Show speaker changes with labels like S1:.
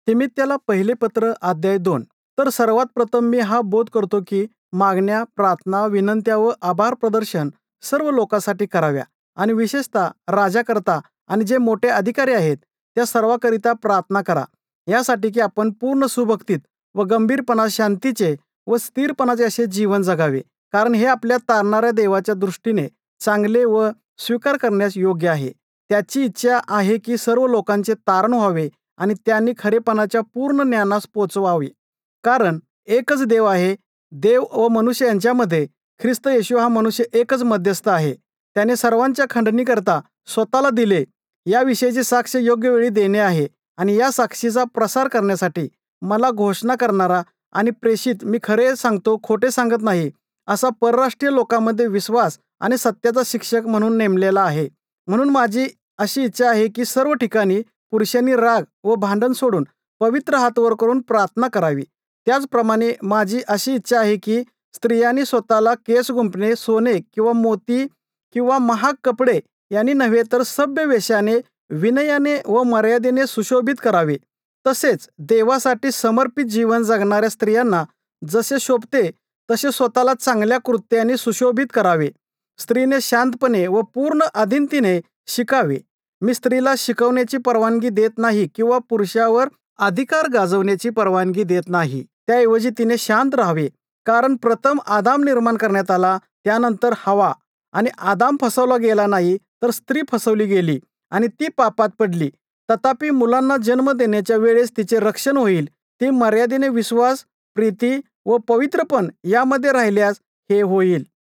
S1: तिमित्याला पहिले पत्र अध्याय 2. तर सर्वात प्रथम मी हा बोध करतो की मागण्या, प्रार्थना, विनंत्या व आभार प्रदर्शन सर्व लोकांसाठी कराव्या आणि विशेषतः राजाकरता आणि जे मोठे अधिकारी आहेत त्या सर्वांकरिता प्रार्थना करा. यासाठी की आपण पूर्ण सुभक्तीत व गंभीरपणा शांतीचे व स्थिरपणाचे असे जीवन जगावे. कारण हे आपल्या तारणाऱ्या देवाच्या दृष्टीने चांगले व स्वीकार करण्यास योग्य आहे. त्याची इच्छा आहे की सर्व लोकांचे तारण व्हावे आणि त्यांनी खरेपणाच्या पूर्ण ज्ञानास पोचवावे. कारण एकच देव आहे. देव व मनुष्य यांच्यामध्ये ख्रिस्त येशू हा मनुष्य एकच मध्यस्थ आहे. त्याने सर्वांच्या खंडणीकरता स्वतःला दिले. याविषयीची साक्ष योग्य वेळी देणे आहे आणि या साक्षीचा प्रसार करण्यासाठी मला घोषणा करणारा आणि प्रेषित, मी खरे सांगतो खोटे सांगत नाही, असा परराष्ट्रीय लोकांमध्ये विश्वास आणि सत्याचा शिक्षक म्हणून नेमलेला आहे. म्हणून माझी अशी इच्छा आहे की सर्व ठिकाणी पुरुषांनी राग व भांडण सोडून पवित्र हात वर करून प्रार्थना करावी. त्याचप्रमाणे माझी अशी इच्छा आहे की स्त्रियांनी स्वतःला केस गुंफणे, सोने किंवा मोती किंवा महाग कपडे यांनी नव्हे तर सभ्य वेशाने, विनयाने व मर्यादेने सुशोभित करावे. तसेच देवासाठी समर्पित जीवन जगणाऱ्या स्त्रियांना जसे शोभते तसे स्वतःला चांगल्या कृत्याने सुशोभित करावे. स्त्रीने शांतपणे व पूर्ण अधीनतेने शिकावे. मी स्त्रीला शिकवण्याची परवानगी देत नाही किंवा पुरुषावर अधिकार गाजवण्याची परवानगी देत नाही. त्याऐवजी तिने शांत राहावे. कारण प्रथम आदाम निर्माण करण्यात आला, त्यानंतर हवा. आणि आदाम फसवला गेला नाही तर स्त्री फसवली गेली आणि ती पापात पडली. तथापि मुलांना जन्म देण्याच्या वेळेस तिचे रक्षण होईल. ती मर्यादेने विश्वास, प्रीती व पवित्रपण यामध्ये राहिल्यास हे होईल.